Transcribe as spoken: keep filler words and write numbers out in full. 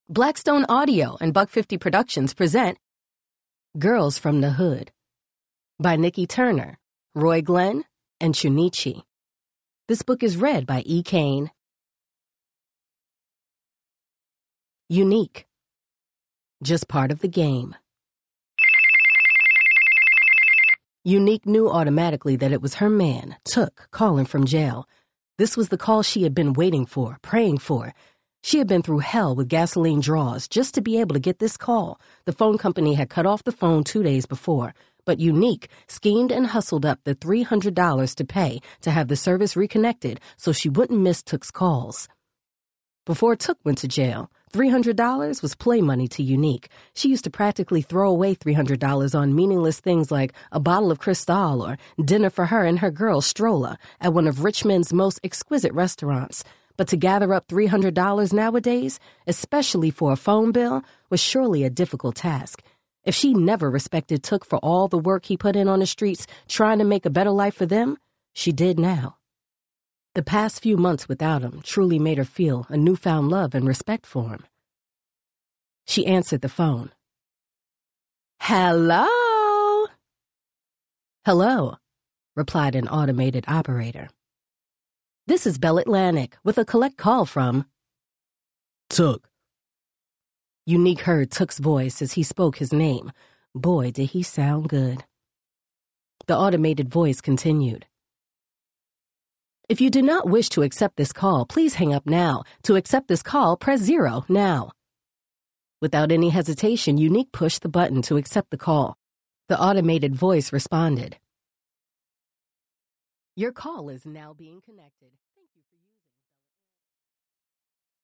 Blackstone Audio and Buck fifty Productions present Girls from the Hood by Nikki Turner, Roy Glenn, and Chunichi. This book is read by E. Kane. Unique. Just part of the game. Unique knew automatically that it was her man, Took, calling from jail. This was the call she had been waiting for, praying for. She had been through hell with gasoline draws just to be able to get this call. The phone company had cut off the phone two days before, but Unique schemed and hustled up the three hundred dollars to pay to have the service reconnected so she wouldn't miss Took's calls. Before Took went to jail, three hundred dollars was play money to Unique. She used to practically throw away three hundred dollars on meaningless things like a bottle of Cristal or dinner for her and her girl, Strolla, at one of Richmond's most exquisite restaurants. But to gather up three hundred dollars nowadays, especially for a phone bill, was surely a difficult task. If she never respected Took for all the work he put in on the streets trying to make a better life for them, she did now. The past few months without him truly made her feel a newfound love and respect for him. She answered the phone. "Hello?" "Hello," replied an automated operator. "This is Bell Atlantic with a collect call from Took." Unique heard Took's voice as he spoke his name. Boy, did he sound good. The automated voice continued. "If you do not wish to accept this call, please hang up now. To accept this call, press zero now." Without any hesitation, Unique pushed the button to accept the call. The automated voice responded. "Your call is now being connected."